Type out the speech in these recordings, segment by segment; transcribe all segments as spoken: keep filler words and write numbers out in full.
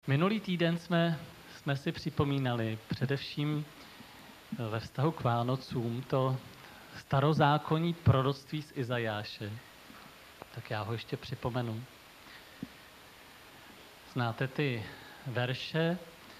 Minulý týden jsme, jsme si připomínali především ve vztahu k Vánocům to starozákonní proroctví z Izajáše. Tak já ho ještě připomenu. Znáte ty verše,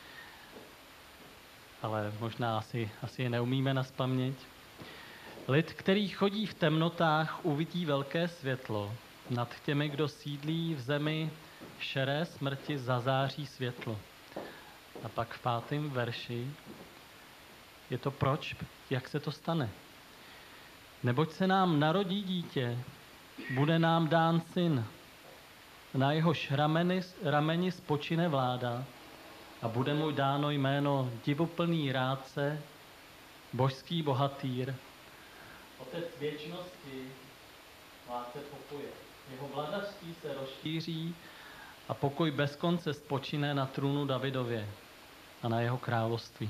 ale možná asi, asi je neumíme nazpaměť. Lid, který chodí v temnotách, uvidí velké světlo. Nad těmi, kdo sídlí v zemi šeré smrti, zazáří světlo. A pak v pátém verši je to proč, jak se to stane. Neboť se nám narodí dítě, bude nám dán syn. Na jehož rameni, rameni spočine vláda a bude mu dáno jméno divoplný rádce, božský bohatýr, otec věčnosti, vládce pokoje. Jeho vladařství se rozšíří a pokoj bez konce spočine na trůnu Davidově a na jeho království.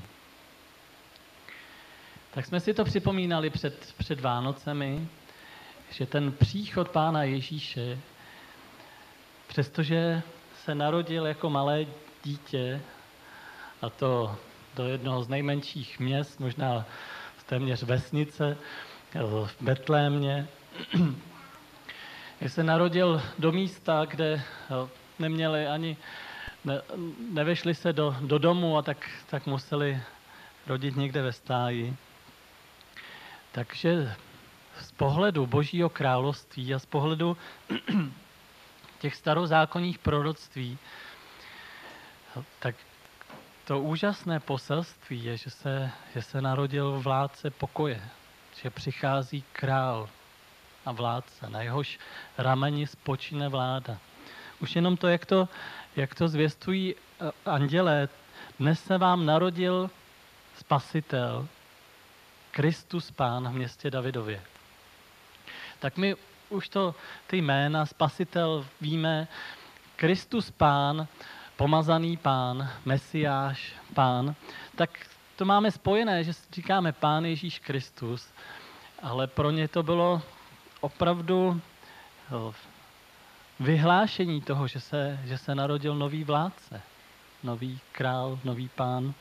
Tak jsme si to připomínali před, před Vánocemi, že ten příchod Pána Ježíše, přestože se narodil jako malé dítě, a to do jednoho z nejmenších měst, možná téměř vesnice, v Betlémě, že se narodil do místa, kde neměli ani, ne, nevešli se do, do domu a tak, tak museli rodit někde ve stáji. Takže z pohledu Božího království a z pohledu těch starozákonních proroctví, tak to úžasné poselství je, že se, že se narodil vládce pokoje, že přichází král a vládce, na jehož rameni spočine vláda. Už jenom to, jak to, jak to zvěstují andělé, dnes se vám narodil Spasitel, Kristus Pán v městě Davidově. Tak my už to, ty jména, Spasitel víme, Kristus Pán, pomazaný Pán, Mesiáš Pán, tak to máme spojené, že říkáme Pán Ježíš Kristus, ale pro ně to bylo opravdu vyhlášení toho, že se, že se narodil nový vládce, nový král, nový pán.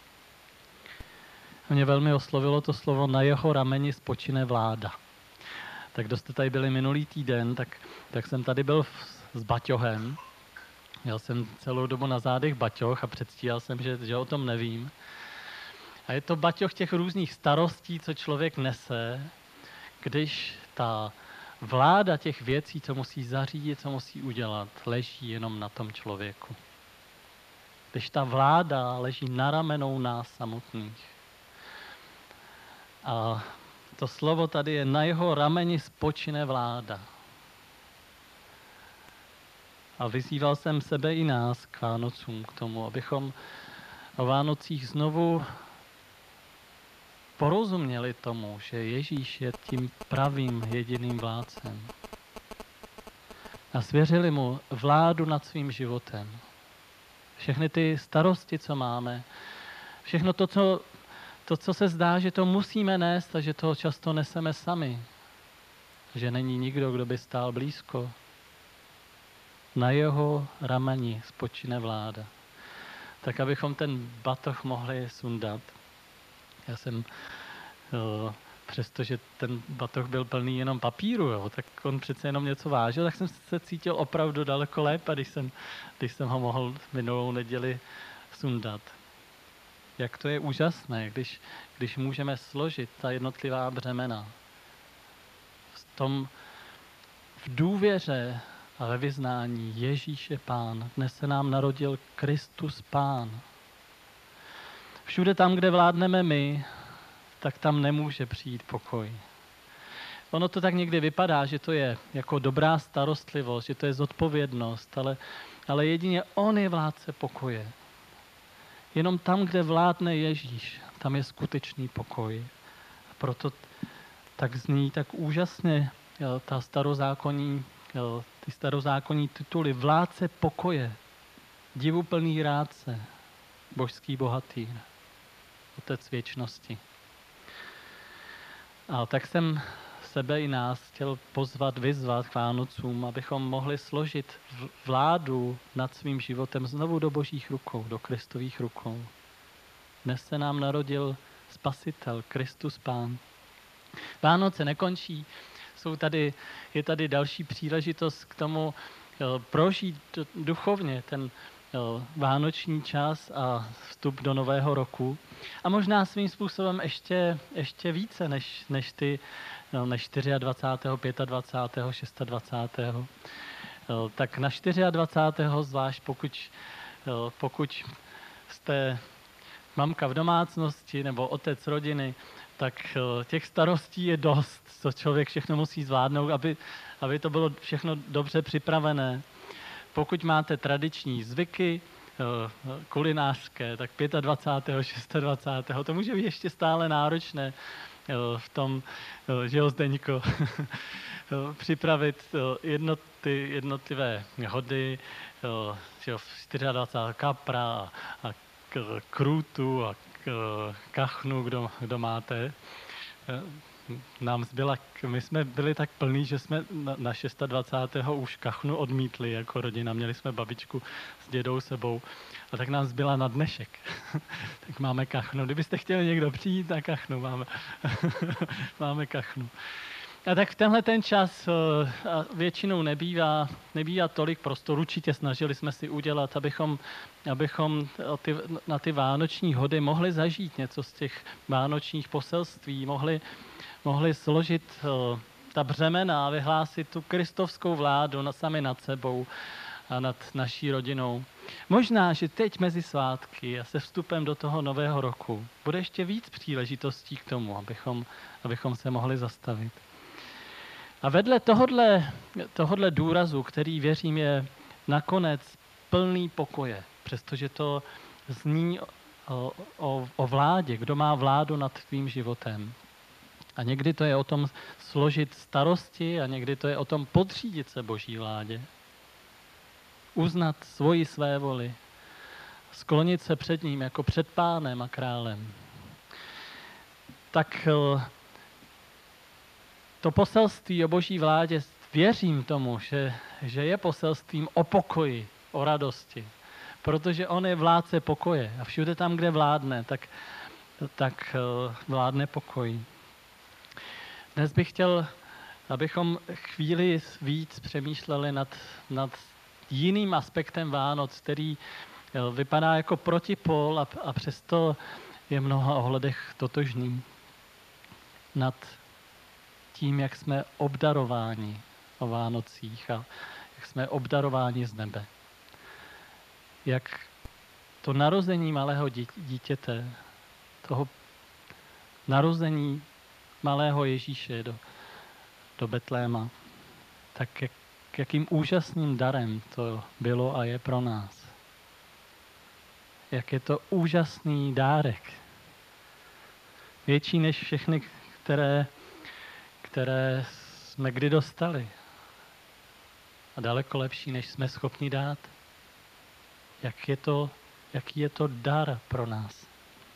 Mě velmi oslovilo to slovo na jeho rameni spočine vláda. Tak kdo jste tady byli minulý týden, tak, tak jsem tady byl s baťohem. Měl jsem celou dobu na zádech baťoch a předstíral jsem, že, že o tom nevím. A je to baťoch těch různých starostí, co člověk nese, když ta vláda těch věcí, co musí zařídit, co musí udělat, leží jenom na tom člověku. Když ta vláda leží na ramenou nás samotných. A to slovo tady je, na jeho rameni spočine vláda. A vyzýval jsem sebe i nás k Vánocům, k tomu, abychom o Vánocích znovu porozuměli tomu, že Ježíš je tím pravým jediným vládcem. A svěřili mu vládu nad svým životem. Všechny ty starosti, co máme, všechno to, co, to, co se zdá, že to musíme nést a že to často neseme sami. Že není nikdo, kdo by stál blízko. Na jeho rameni spočine vláda. Tak abychom ten batoh mohli sundat. Já jsem, jo, přestože ten batoh byl plný jenom papíru, jo, tak on přece jenom něco vážil, tak jsem se cítil opravdu daleko lépe, když jsem, když jsem ho mohl minulou neděli sundat. Jak to je úžasné, když, když můžeme složit ta jednotlivá břemena. V tom, v důvěře a ve vyznání Ježíš je Pán. Dnes se nám narodil Kristus Pán. Všude tam, kde vládneme my, tak tam nemůže přijít pokoj. Ono to tak někdy vypadá, že to je jako dobrá starostlivost, že to je zodpovědnost, ale, ale jedině on je vládce pokoje. Jenom tam, kde vládne Ježíš, tam je skutečný pokoj. A proto tak zní tak úžasně jo, ta starozákonní, jo, ty starozákonní tituly. Vládce pokoje, divuplný rádce, božský bohatýr, otec věčnosti. A tak jsem sebe i nás chtěl pozvat, vyzvat k Vánocům, abychom mohli složit vládu nad svým životem znovu do Božích rukou, do Kristových rukou. Dnes se nám narodil Spasitel, Kristus Pán. Vánoce nekončí, jsou tady, je tady další příležitost k tomu prožít duchovně ten vánoční čas a vstup do nového roku. A možná svým způsobem ještě, ještě více než, než ty než dvacátého čtvrtého, dvacátého pátého, dvacátého šestého. Tak na dvacátého čtvrtého zvlášť, pokud, pokud jste mamka v domácnosti nebo otec rodiny, tak těch starostí je dost, co člověk všechno musí zvládnout, aby, aby to bylo všechno dobře připravené. Pokud máte tradiční zvyky kulinářské, tak dvacátého pátého, dvacátého šestého to může být ještě stále náročné v tom, že jo, Zdeňko, připravit jednoty, jednotlivé hody, že jo, dvacátého čtvrtého kapra a, a krůtu a kachnu, kdo, kdo máte. Nám zbyla, my jsme byli tak plní, že jsme na, na dvacátého šestého už kachnu odmítli jako rodina. Měli jsme babičku s dědou sebou a tak nám zbyla na dnešek. Tak máme kachnu. Kdybyste chtěli někdo přijít na kachnu, máme, máme kachnu. A tak v tenhle ten čas většinou nebývá, nebývá tolik prostoru. Určitě snažili jsme si udělat, abychom, abychom ty, na ty vánoční hody mohli zažít něco z těch vánočních poselství, mohli, mohli složit ta břemena a vyhlásit tu kristovskou vládu na, sami nad sebou a nad naší rodinou. Možná, že teď mezi svátky a se vstupem do toho nového roku bude ještě víc příležitostí k tomu, abychom, abychom se mohli zastavit. A vedle tohodle, tohodle důrazu, který věřím je nakonec plný pokoje, přestože to zní o, o, o vládě, kdo má vládu nad tvým životem. A někdy to je o tom složit starosti a někdy to je o tom podřídit se Boží vládě. Uznat svoji své voli, sklonit se před ním jako před pánem a králem. Tak to poselství o Boží vládě, věřím tomu, že, že je poselstvím o pokoji, o radosti. Protože on je vládce pokoje a všude tam, kde vládne, tak, tak vládne pokoj. Dnes bych chtěl, abychom chvíli víc přemýšleli nad, nad jiným aspektem Vánoc, který vypadá jako protipol a, a přesto je v mnoha ohledech totožný. Nad tím, jak jsme obdarováni o Vánocích a jak jsme obdarováni z nebe. Jak to narození malého dítěte, toho narození malého Ježíše do, do Betléma, tak jak, jakým úžasným darem to bylo a je pro nás. Jak je to úžasný dárek. Větší než všechny, které které jsme kdy dostali. A daleko lepší, než jsme schopni dát. Jak je to, jaký je to dar pro nás.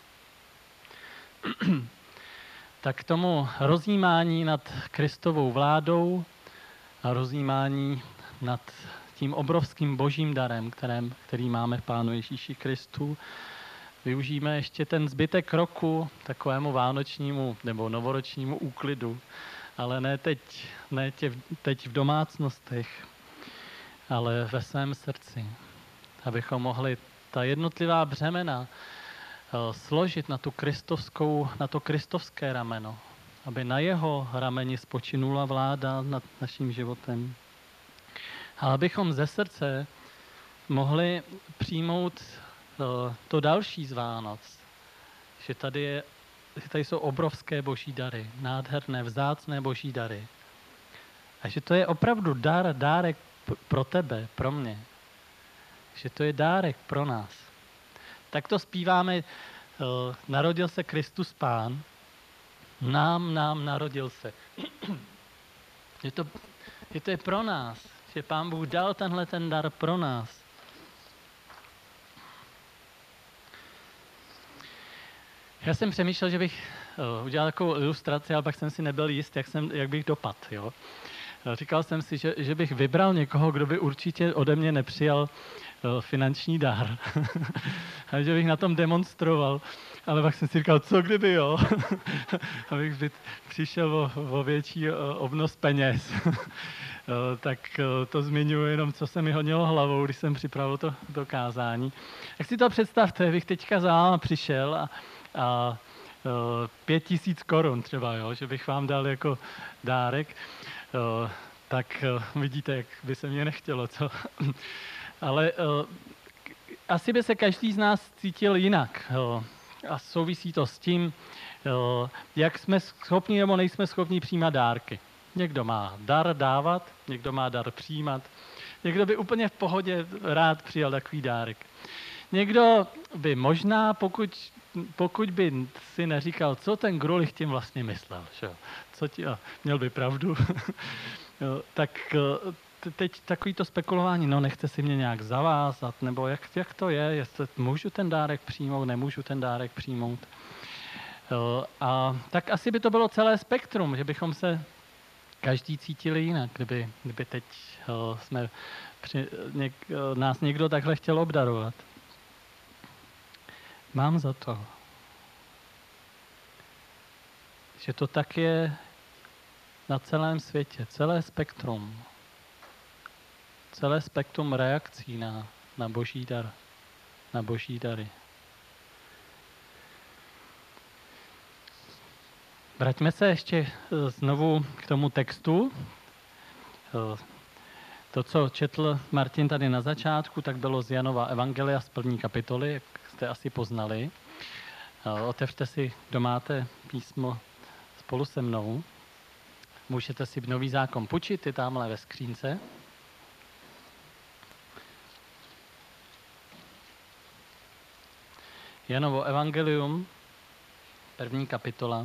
Tak k tomu rozjímání nad Kristovou vládou a rozjímání nad tím obrovským božím darem, kterém, který máme v Pánu Ježíši Kristu, využijeme ještě ten zbytek roku takovému vánočnímu nebo novoročnímu úklidu, ale ne teď, ne tě, teď v domácnostech, ale ve svém srdci, abychom mohli ta jednotlivá břemena složit na tu kristovskou, na to kristovské rameno, aby na jeho rameni spočinula vláda nad naším životem. A abychom ze srdce mohli přijmout to další z Vánoc, že tady, je, že tady jsou obrovské boží dary, nádherné, vzácné boží dary. A že to je opravdu dar, dárek pro tebe, pro mě. Že to je dárek pro nás. Tak to zpíváme, narodil se Kristus Pán, nám, nám narodil se. Je to, je to je pro nás, že Pán Bůh dal tenhle ten dar pro nás. Já jsem přemýšlel, že bych uh, udělal takovou ilustraci, ale pak jsem si nebyl jist, jak, jsem, jak bych dopadl. Jo? Říkal jsem si, že, že bych vybral někoho, kdo by určitě ode mě nepřijal uh, finanční dar. A že bych na tom demonstroval. Ale pak jsem si říkal, co kdyby jo? Abych by přišel o, o větší uh, obnos peněz. uh, tak uh, to zmiňuji jenom, co se mi honilo hlavou, když jsem připravil to, to kázání. Jak si to představte, bych teďka za váma přišel a, a uh, pět tisíc korun třeba, jo? Že bych vám dal jako dárek. Uh, tak uh, vidíte, jak by se mě nechtělo, co? Ale uh, asi by se každý z nás cítil jinak. Uh, a souvisí to s tím, uh, jak jsme schopni nebo nejsme schopni přijímat dárky. Někdo má dar dávat, někdo má dar přijímat. Někdo by úplně v pohodě rád přijal takový dárek. Někdo by možná, pokud, pokud by si neříkal, co ten Grulich tím vlastně myslel, že? Co ti, a měl by pravdu, jo, tak teď takovýto spekulování, no nechce si mě nějak zavázat, nebo jak, jak to je, jestli můžu ten dárek přijmout, nemůžu ten dárek přijmout. Jo, a tak asi by to bylo celé spektrum, že bychom se každý cítili jinak, kdyby, kdyby teď jo, jsme při, něk, nás někdo takhle chtěl obdarovat. Mám za to, že to tak je na celém světě, celé spektrum, celé spektrum reakcí na, na boží dar, na boží dary. Vraťme se ještě znovu k tomu textu. To, co četl Martin tady na začátku, tak bylo z Janova evangelia z první kapitoly, jak jste asi poznali. Otevřte si, kdo máte písmo spolu se mnou. Můžete si Nový zákon půjčit, je tamhle ve skřínce. Janovo evangelium, první kapitola.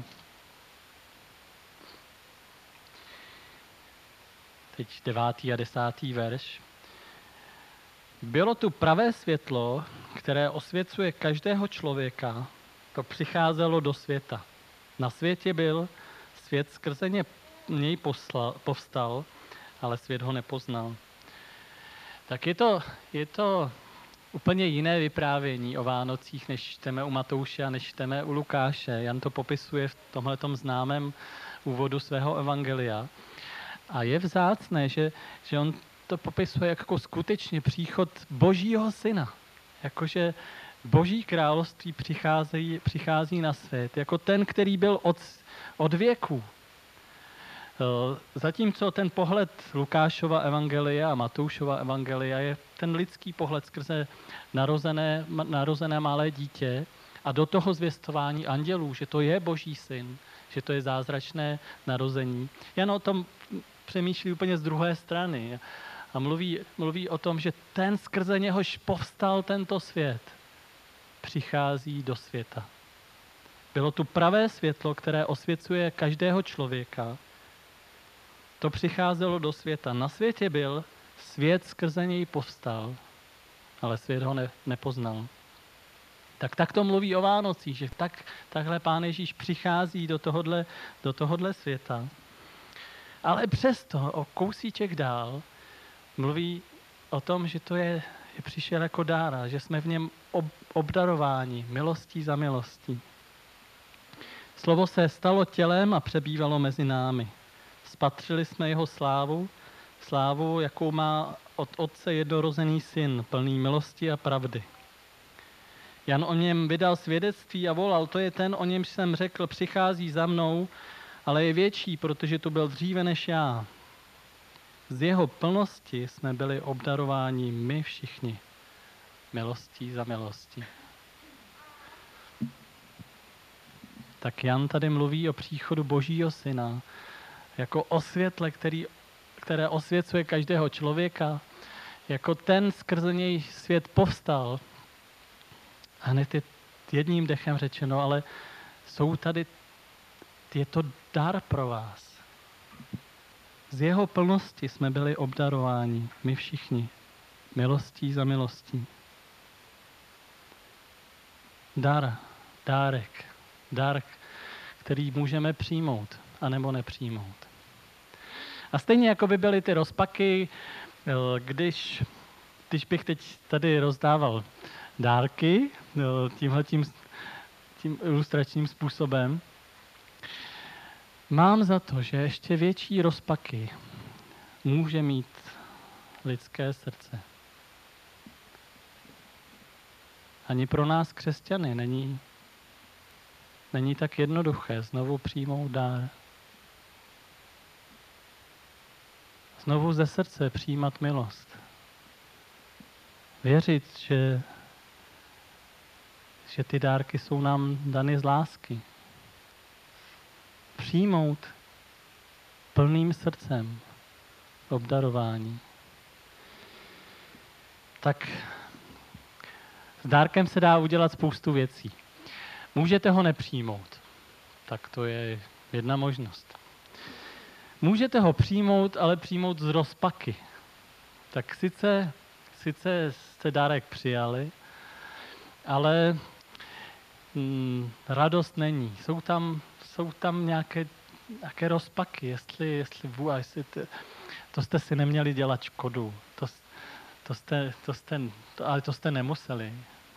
Teď devátý a desátý verš. Bylo tu pravé světlo, které osvěcuje každého člověka, to přicházelo do světa. Na světě byl, svět skrze ně, něj poslal, povstal, ale svět ho nepoznal. Tak je to, je to úplně jiné vyprávění o Vánocích, než čteme u Matouše a než čteme u Lukáše. Jan to popisuje v tomhletom známém úvodu svého evangelia. A je vzácné, že, že on to popisuje jako skutečně příchod Božího syna. Jakože Boží království přichází, přichází na svět. Jako ten, který byl od, od věku. Zatímco ten pohled Lukášova evangelia a Matoušova evangelia je ten lidský pohled skrze narozené, narozené malé dítě a do toho zvěstování andělů, že to je Boží syn, že to je zázračné narození. Jan o tom přemýšlí úplně z druhé strany a mluví, mluví o tom, že ten, skrze něhož povstal tento svět, přichází do světa. Bylo tu pravé světlo, které osvěcuje každého člověka. To přicházelo do světa. Na světě byl, svět skrze něj povstal, ale svět ho ne, nepoznal. Tak tak to mluví o Vánocích, že tak, takhle Pán Ježíš přichází do tohodle, do tohodle světa. Ale přesto o kousíček dál mluví o tom, že to je, je přišel jako dára, že jsme v něm ob, obdarováni milostí za milostí. Slovo se stalo tělem a přebývalo mezi námi. Spatřili jsme jeho slávu, slávu, jakou má od Otce jednorozený syn, plný milosti a pravdy. Jan o něm vydal svědectví a volal, to je ten, o němž jsem řekl, přichází za mnou, ale je větší, protože tu byl dříve než já. Z jeho plnosti jsme byli obdarováni my všichni, milostí za milostí. Tak Jan tady mluví o příchodu Božího syna, jako o světle, který, které osvěcuje každého člověka, jako ten, skrze něj svět povstal. A hned je jedním dechem řečeno, ale jsou tady, je to dar pro vás. Z jeho plnosti jsme byli obdarováni, my všichni, milostí za milostí. Dar, dárek, dar, který můžeme přijmout anebo nepřijmout. A stejně jako by byly ty rozpaky, když, když bych teď tady rozdával dárky tímhletím tím ilustračním způsobem, mám za to, že ještě větší rozpaky může mít lidské srdce. Ani pro nás křesťany není, není tak jednoduché znovu přijmout dár. Znovu ze srdce přijímat milost. Věřit, že, že ty dárky jsou nám dany z lásky. Přijmout plným srdcem obdarování. Tak s dárkem se dá udělat spoustu věcí. Můžete ho nepřijmout. Tak to je jedna možnost. Můžete ho přijmout, ale přijmout z rozpaky. Tak sice, sice jste dárek přijali, ale hm, radost není. Jsou tam, jsou tam nějaké, nějaké rozpaky, jestli, jestli, vůbec, jestli t, to jste si neměli dělat škodu. To, to jste, to jste, to, ale to jste nemuseli.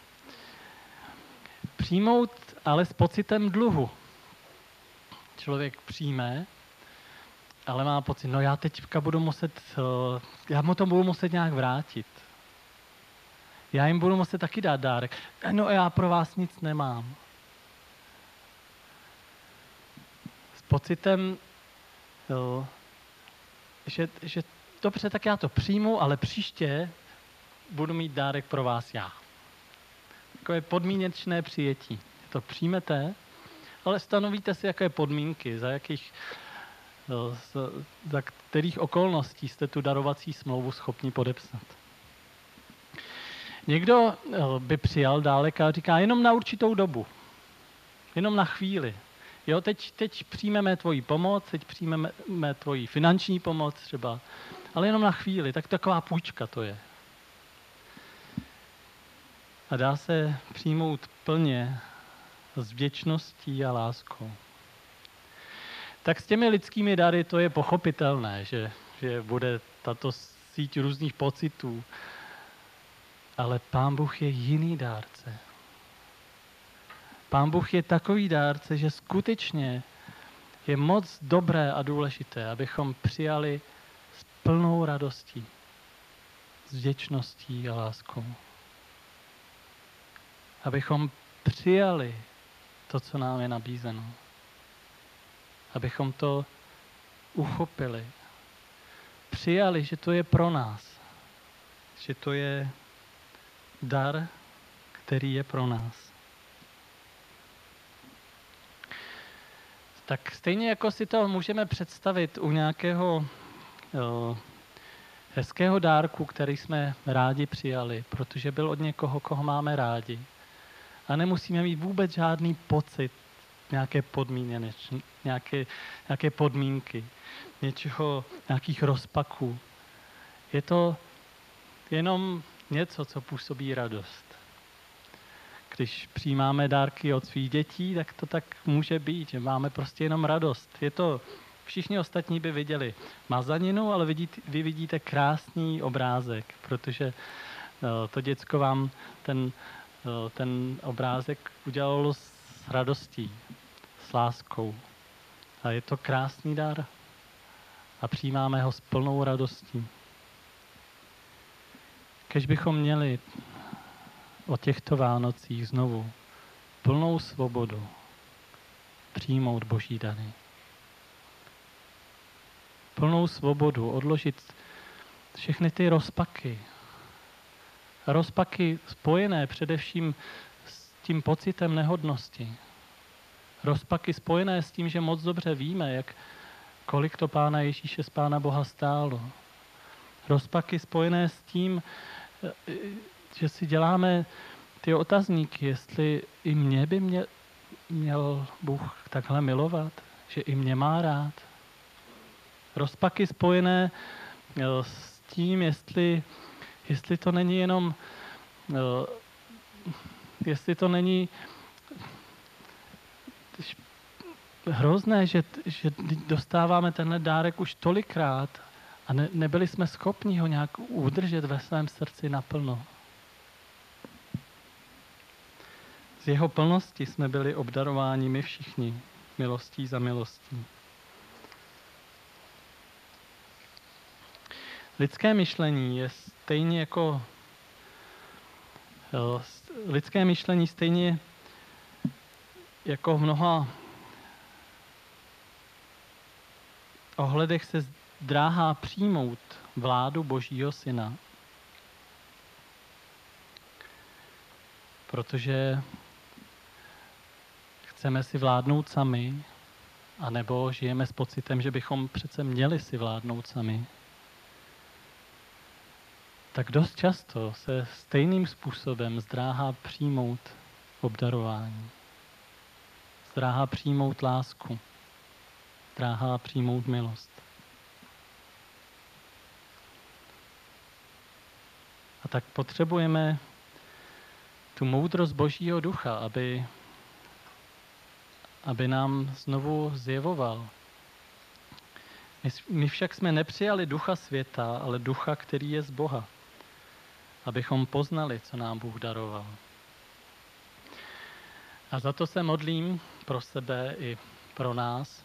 Přijmout ale s pocitem dluhu. Člověk přijme, ale má pocit, no já teďka budu muset, já mu to budu muset nějak vrátit. Já jim budu muset taky dát dárek. No já pro vás nic nemám. S pocitem, jo, že, že dobře, tak já to přijmu, ale příště budu mít dárek pro vás já. Takové podmínečné přijetí. To přijmete, ale stanovíte si, jaké podmínky, za jakých za kterých okolností jste tu darovací smlouvu schopni podepsat. Někdo by přijal dálek a říká jenom na určitou dobu, jenom na chvíli. Jo, teď, teď přijmeme tvoji pomoc, teď přijmeme tvoji finanční pomoc třeba, ale jenom na chvíli, tak taková půjčka to je. A dá se přijmout plně s vděčností a láskou. Tak s těmi lidskými dary to je pochopitelné, že, že bude tato síť různých pocitů. Ale Pán Bůh je jiný dárce. Pán Bůh je takový dárce, že skutečně je moc dobré a důležité, abychom přijali s plnou radostí, s vděčností a láskou. Abychom přijali to, co nám je nabízeno. Abychom to uchopili. Přijali, že to je pro nás. Že to je dar, který je pro nás. Tak stejně jako si to můžeme představit u nějakého jo, hezkého dárku, který jsme rádi přijali, protože byl od někoho, koho máme rádi. A nemusíme mít vůbec žádný pocit, nějaké podmíněné, nějaké, nějaké podmínky, něčeho, nějakých rozpaků. Je to jenom něco, co působí radost. Když přijímáme dárky od svých dětí, tak to tak může být, že máme prostě jenom radost. Je to, všichni ostatní by viděli mazaninu, ale vidíte, vy vidíte krásný obrázek, protože to děcko vám ten, ten obrázek udělalo s radostí, s láskou. A je to krásný dar a přijímáme ho s plnou radostí. Kež bychom měli o těchto Vánocích znovu plnou svobodu přijmout Boží dary. Plnou svobodu odložit všechny ty rozpaky. Rozpaky spojené především s tím pocitem nehodnosti. Rozpaky spojené s tím, že moc dobře víme, jak, kolik to Pána Ježíše z Pána Boha stálo. Rozpaky spojené s tím, že si děláme ty otazníky, jestli i mě by mě, měl Bůh takhle milovat, že i mě má rád. Rozpaky spojené s tím, jestli, jestli to není jenom, jestli to není hrozné, že, že dostáváme tenhle dárek už tolikrát a ne, nebyli jsme schopni ho nějak udržet ve svém srdci naplno. Z jeho plnosti jsme byli obdarováni my všichni, milostí za milostí. Lidské myšlení je stejně jako lidské myšlení stejně jako v mnoha ohledech se zdráhá přijmout vládu Božího Syna. Protože chceme si vládnout sami, anebo žijeme s pocitem, že bychom přece měli si vládnout sami. Tak dost často se stejným způsobem zdráhá přijmout obdarování. Zdráhá přijmout lásku. Zdráhá přijmout milost. A tak potřebujeme tu moudrost Božího ducha, aby, aby nám znovu zjevoval. My, my však jsme nepřijali ducha světa, ale ducha, který je z Boha. Abychom poznali, co nám Bůh daroval. A za to se modlím pro sebe i pro nás,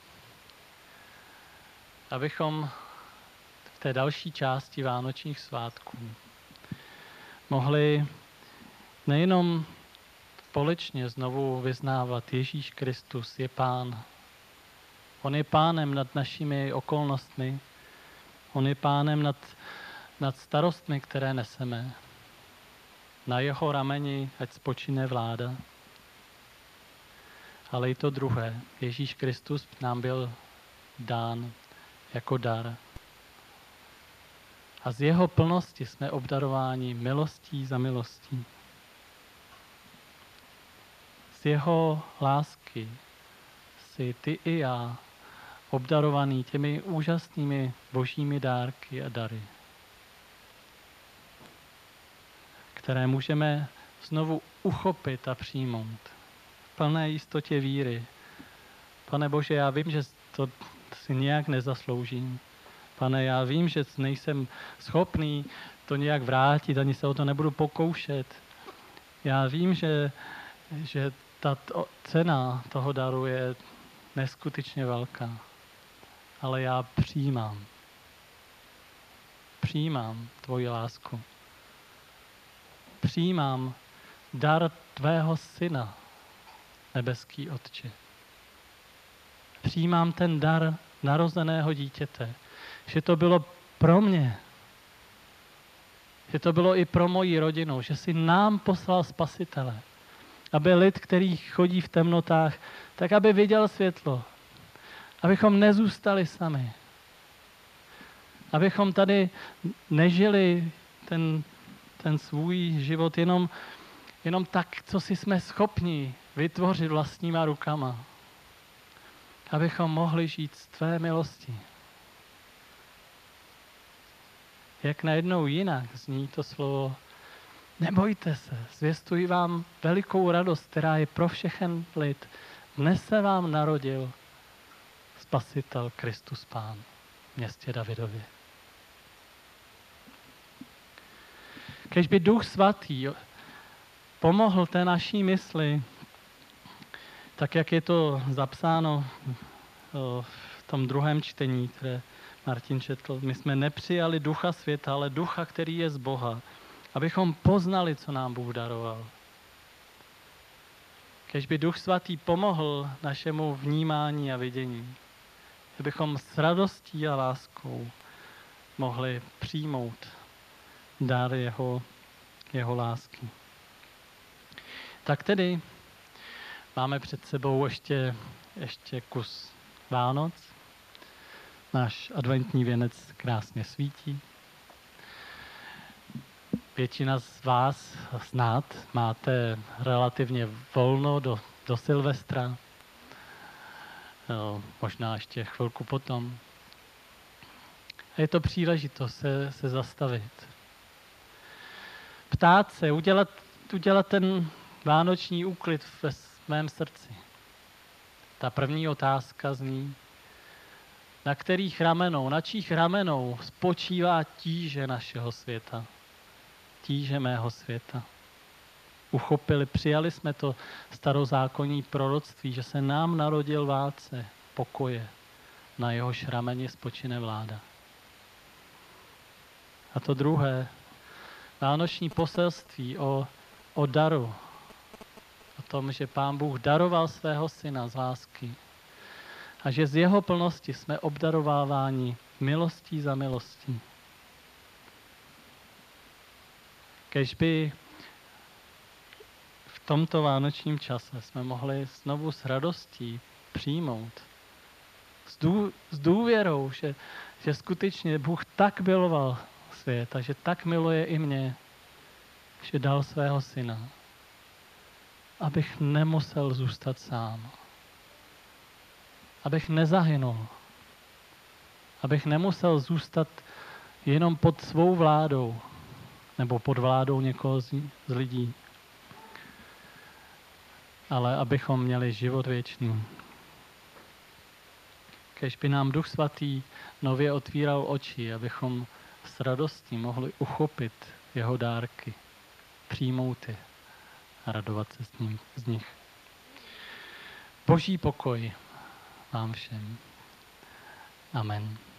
abychom v té další části vánočních svátků mohli nejenom společně znovu vyznávat Ježíš Kristus je Pán. On je Pánem nad našimi okolnostmi. On je Pánem nad, nad starostmi, které neseme. Na jeho rameni ať spočine vláda. Ale i to druhé. Ježíš Kristus nám byl dán jako dar. A z jeho plnosti jsme obdarováni milostí za milostí. Z jeho lásky jsi ty i já obdarovaný těmi úžasnými božími dárky a dary, které můžeme znovu uchopit a přijmout v plné jistotě víry. Pane Bože, já vím, že to si nějak nezasloužím. Pane, já vím, že nejsem schopný to nějak vrátit, ani se o to nebudu pokoušet. Já vím, že, že ta cena toho daru je neskutečně velká. Ale já přijímám. Přijímám tvoji lásku. Přijímám dar tvého syna, nebeský Otče. Přijímám ten dar narozeného dítěte, že to bylo pro mě, že to bylo i pro moji rodinu, že jsi nám poslal Spasitele, aby lid, který chodí v temnotách, tak aby viděl světlo, abychom nezůstali sami, abychom tady nežili ten, ten svůj život jenom, jenom tak, co si jsme schopni vytvořit vlastníma rukama, abychom mohli žít z tvé milosti. Jak najednou jinak zní to slovo, nebojte se, zvěstuji vám velikou radost, která je pro všechen lid. Dnes se vám narodil Spasitel Kristus Pán v městě Davidově. Kež by Duch Svatý pomohl té naší mysli, tak jak je to zapsáno v tom druhém čtení, které Martin četl. My jsme nepřijali ducha světa, ale ducha, který je z Boha, abychom poznali, co nám Bůh daroval. Kež by Duch Svatý pomohl našemu vnímání a vidění, abychom s radostí a láskou mohli přijmout dar jeho, jeho lásky. Tak tedy máme před sebou ještě, ještě kus Vánoc. Náš adventní věnec krásně svítí. Většina z vás snad máte relativně volno do, do Silvestra. No, možná ještě chvilku potom. A je to příležitost se, se zastavit. Ptát se, udělat, udělat ten vánoční úklid ve svém srdci. Ta první otázka zní, na kterých ramenou, na čích ramenou spočívá tíže našeho světa, tíže mého světa. Uchopili, přijali jsme to starozákonní proroctví, že se nám narodil vládce pokoje, na jehož rameni spočine vláda. A to druhé, vánoční poselství o, o daru, o tom, že Pán Bůh daroval svého syna z lásky a že z jeho plnosti jsme obdarováváni milostí za milostí. Kež by v tomto vánočním čase jsme mohli znovu s radostí přijmout, s, dů, s důvěrou, že, že skutečně Bůh tak miloval svět a že tak miluje i mě, že dal svého syna, abych nemusel zůstat sám, abych nezahynul, abych nemusel zůstat jenom pod svou vládou nebo pod vládou někoho z, z lidí, ale abychom měli život věčný. Kéž by nám Duch Svatý nově otvíral oči, abychom s radostí mohli uchopit jeho dárky, přijmout je a radovat se s ním, z nich. Boží pokoj vám všem. Amen.